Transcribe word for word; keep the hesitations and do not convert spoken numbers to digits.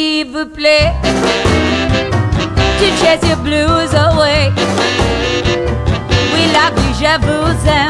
s'il vous plaît, to chase your blues away. Oui, la vie, je vous aime.